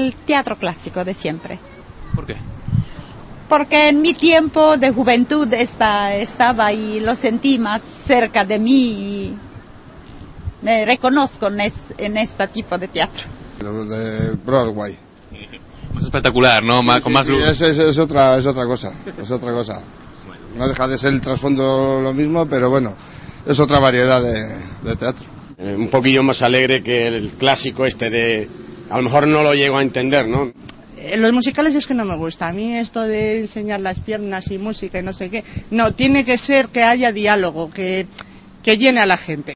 el teatro clásico de siempre. ¿Por qué? Porque en mi tiempo de juventud estaba y lo sentí más cerca de mí y me reconozco en este tipo de teatro. Lo de Broadway. Más espectacular, ¿no? Con más luz. Es otra cosa. No deja de ser el trasfondo lo mismo, pero bueno, es otra variedad de teatro. Un poquillo más alegre que el clásico a lo mejor no lo llego a entender, ¿no? Los musicales es que no me gusta. A mí esto de enseñar las piernas y música y no sé qué, no, tiene que ser que haya diálogo, que llene a la gente.